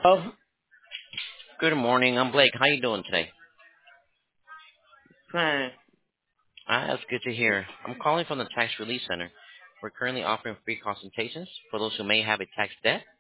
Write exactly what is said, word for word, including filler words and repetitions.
Oh, Good morning. I'm Blake. How you doing today? fine. Ah, that's good to hear. I'm calling from the Tax Relief Center. We're currently offering free consultations for those who may have a tax debt